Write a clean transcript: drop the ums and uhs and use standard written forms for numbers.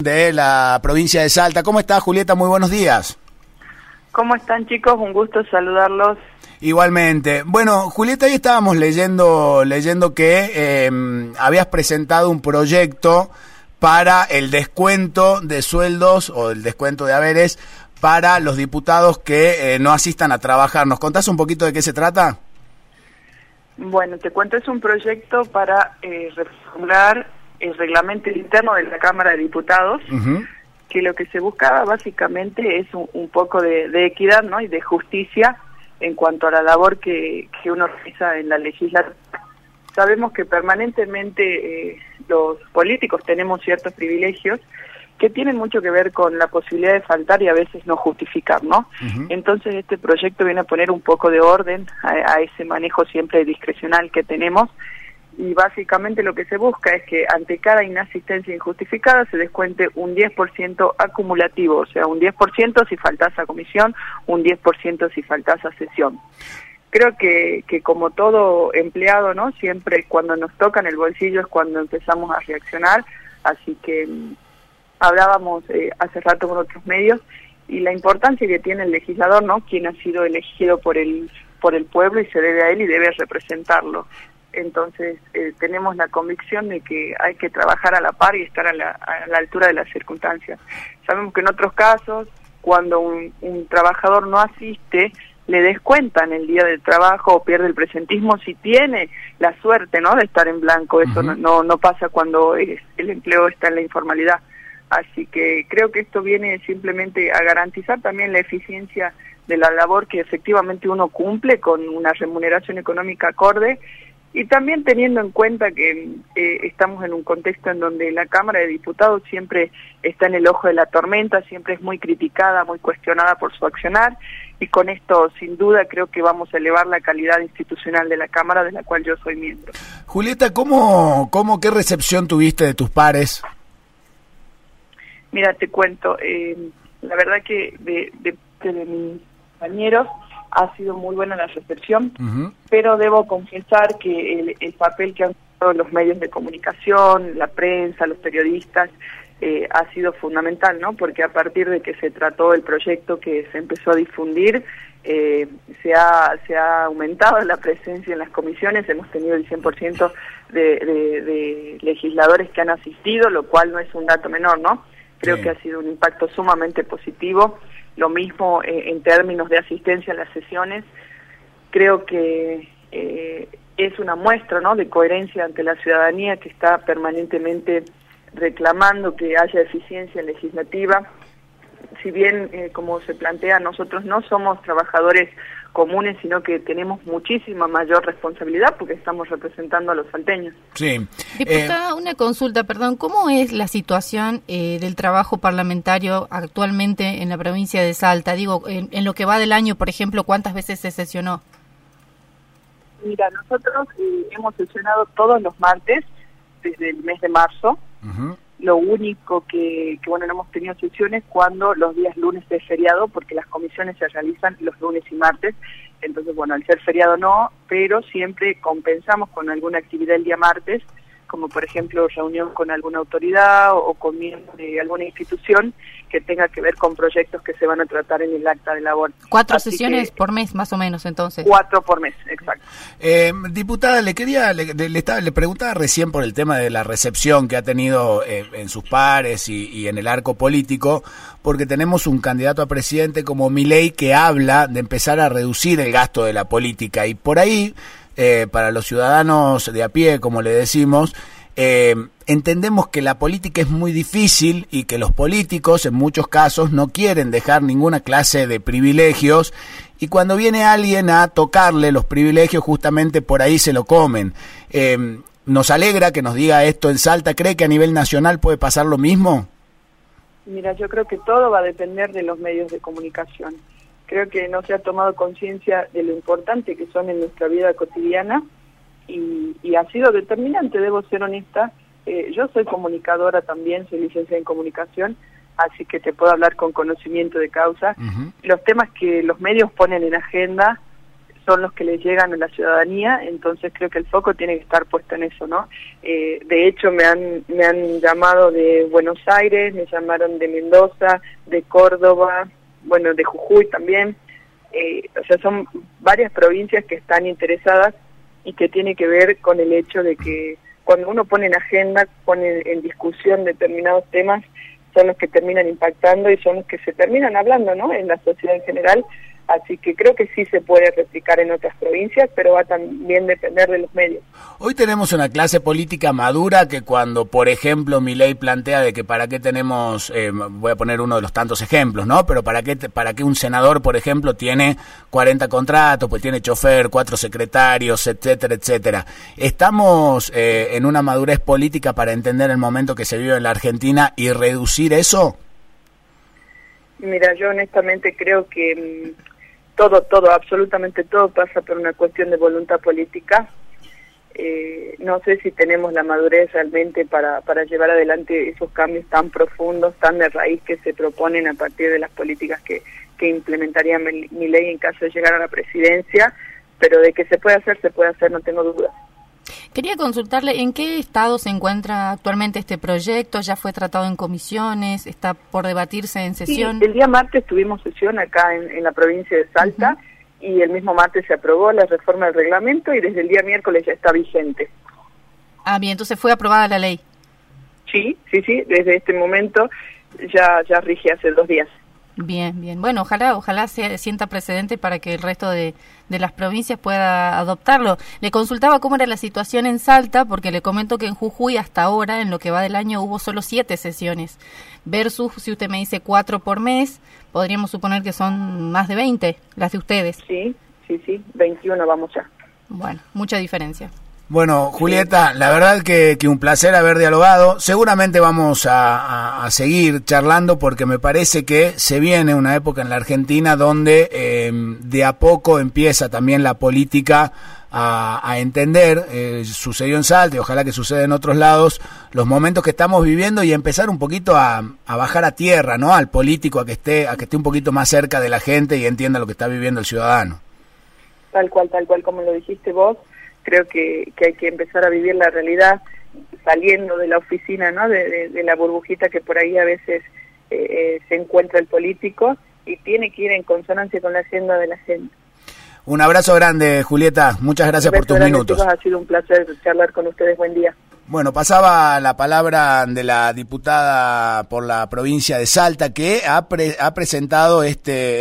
de la provincia de Salta. ¿Cómo está, Julieta? Muy buenos días. ¿Cómo están, chicos? Un gusto saludarlos. Igualmente. Bueno, Julieta, ahí estábamos leyendo que habías presentado un proyecto para el descuento de sueldos o el descuento de haberes para los diputados que no asistan a trabajar. ¿Nos contás un poquito de qué se trata? Bueno, te cuento, es un proyecto para reformular el reglamento interno de la Cámara de Diputados, que lo que se buscaba básicamente es un poco de equidad, ¿no? Y de justicia en cuanto a la labor que uno realiza en la legislatura. Sabemos que permanentemente los políticos tenemos ciertos privilegios que tienen mucho que ver con la posibilidad de faltar y a veces no justificar, ¿no? Entonces este proyecto viene a poner un poco de orden a ese manejo siempre discrecional que tenemos, y básicamente lo que se busca es que ante cada inasistencia injustificada se descuente un 10% acumulativo, o sea, un 10% si faltás a comisión, un 10% si faltás a sesión. Creo que como todo empleado, ¿no? Siempre cuando nos tocan el bolsillo es cuando empezamos a reaccionar, así que hablábamos hace rato con otros medios y la importancia que tiene el legislador, ¿no? Quien ha sido elegido por el pueblo y se debe a él y debe representarlo. Entonces tenemos la convicción de que hay que trabajar a la par y estar a la altura de las circunstancias. Sabemos que en otros casos, cuando un trabajador no asiste, le descuentan el día del trabajo o pierde el presentismo si tiene la suerte, ¿no? De estar en blanco. Eso no pasa cuando el empleo está en la informalidad. Así que creo que esto viene simplemente a garantizar también la eficiencia de la labor que efectivamente uno cumple con una remuneración económica acorde, y también teniendo en cuenta que estamos en un contexto en donde la Cámara de Diputados siempre está en el ojo de la tormenta, siempre es muy criticada, muy cuestionada por su accionar, y con esto sin duda creo que vamos a elevar la calidad institucional de la Cámara, de la cual yo soy miembro. Julieta, ¿qué recepción tuviste de tus pares? Mira, te cuento, la verdad que de mis compañeros ha sido muy buena la recepción, pero debo confesar que el papel que han tenido los medios de comunicación, la prensa, los periodistas, ha sido fundamental, ¿no? Porque a partir de que se trató el proyecto, que se empezó a difundir, se ha aumentado la presencia en las comisiones, hemos tenido el 100% de legisladores que han asistido, lo cual no es un dato menor, ¿no? Creo que ha sido un impacto sumamente positivo. Lo mismo en términos de asistencia a las sesiones. Creo que es una muestra, ¿no?, de coherencia ante la ciudadanía, que está permanentemente reclamando que haya eficiencia legislativa. Si bien, como se plantea, nosotros no somos trabajadores comunes, sino que tenemos muchísima mayor responsabilidad porque estamos representando a los salteños. Sí. Diputada, una consulta, perdón, ¿cómo es la situación del trabajo parlamentario actualmente en la provincia de Salta? Digo, en lo que va del año, por ejemplo, ¿cuántas veces se sesionó? Mira, nosotros hemos sesionado todos los martes desde el mes de marzo. Lo único que bueno, no hemos tenido sesiones cuando los días lunes es feriado, porque las comisiones se realizan los lunes y martes. Entonces, bueno, al ser feriado no, pero siempre compensamos con alguna actividad el día martes, como por ejemplo reunión con alguna autoridad o con miembros de alguna institución que tenga que ver con proyectos que se van a tratar en el acta de labor. 4 sesiones por mes, más o menos, entonces. 4 por mes, exacto. Diputada, le preguntaba recién por el tema de la recepción que ha tenido en sus pares y en el arco político, porque tenemos un candidato a presidente como Milei que habla de empezar a reducir el gasto de la política, y por ahí, para los ciudadanos de a pie, como le decimos, entendemos que la política es muy difícil y que los políticos en muchos casos no quieren dejar ninguna clase de privilegios, y cuando viene alguien a tocarle los privilegios, justamente por ahí se lo comen. Nos alegra que nos diga esto en Salta. ¿Cree que a nivel nacional puede pasar lo mismo? Mira, yo creo que todo va a depender de los medios de comunicación. Creo que no se ha tomado conciencia de lo importante que son en nuestra vida cotidiana, y ha sido determinante, debo ser honesta. Yo soy comunicadora también, soy licenciada en comunicación, así que te puedo hablar con conocimiento de causa. Los temas que los medios ponen en agenda son los que le llegan a la ciudadanía, entonces creo que el foco tiene que estar puesto en eso, ¿no? De hecho, me han llamado de Buenos Aires, me llamaron de Mendoza, de Córdoba, bueno, de Jujuy también, o sea, son varias provincias que están interesadas y que tiene que ver con el hecho de que cuando uno pone en agenda, pone en discusión determinados temas, son los que terminan impactando y son los que se terminan hablando, ¿no?, en la sociedad en general. Así que creo que sí se puede replicar en otras provincias, pero va también a depender de los medios. Hoy tenemos una clase política madura que cuando, por ejemplo, Milei plantea de que para qué tenemos, voy a poner uno de los tantos ejemplos, ¿no? Pero para qué un senador, por ejemplo, tiene 40 contratos, pues tiene chofer, 4 secretarios, etcétera, etcétera. ¿Estamos en una madurez política para entender el momento que se vive en la Argentina y reducir eso? Mira, yo honestamente creo que todo, absolutamente todo pasa por una cuestión de voluntad política. No sé si tenemos la madurez realmente para llevar adelante esos cambios tan profundos, tan de raíz que se proponen a partir de las políticas que implementaría Milei en caso de llegar a la presidencia, pero de que se puede hacer, no tengo dudas. Quería consultarle en qué estado se encuentra actualmente este proyecto. ¿Ya fue tratado en comisiones? ¿Está por debatirse en sesión? Sí, el día martes tuvimos sesión acá en la provincia de Salta, y el mismo martes se aprobó la reforma del reglamento y desde el día miércoles ya está vigente. Ah, bien, entonces fue aprobada la ley. Sí, desde este momento ya rige hace 2 días. Bien. Bueno, ojalá se sienta precedente para que el resto de las provincias pueda adoptarlo. Le consultaba cómo era la situación en Salta, porque le comento que en Jujuy hasta ahora, en lo que va del año, hubo solo 7 sesiones, versus, si usted me dice 4 por mes, podríamos suponer que son más de 20 las de ustedes. Sí, 21 vamos ya. Bueno, mucha diferencia. Bueno, Julieta, la verdad que un placer haber dialogado. Seguramente vamos a seguir charlando porque me parece que se viene una época en la Argentina donde de a poco empieza también la política a entender, sucedió en Salta y ojalá que suceda en otros lados, los momentos que estamos viviendo y empezar un poquito a bajar a tierra, ¿no?, al político, a que esté un poquito más cerca de la gente y entienda lo que está viviendo el ciudadano. Tal cual, como lo dijiste vos. Creo que hay que empezar a vivir la realidad saliendo de la oficina, ¿no?, de la burbujita que por ahí a veces se encuentra el político, y tiene que ir en consonancia con la agenda de la gente. Un abrazo grande, Julieta. Muchas gracias por tus minutos. Chicos, ha sido un placer charlar con ustedes. Buen día. Bueno, pasaba la palabra de la diputada por la provincia de Salta que ha presentado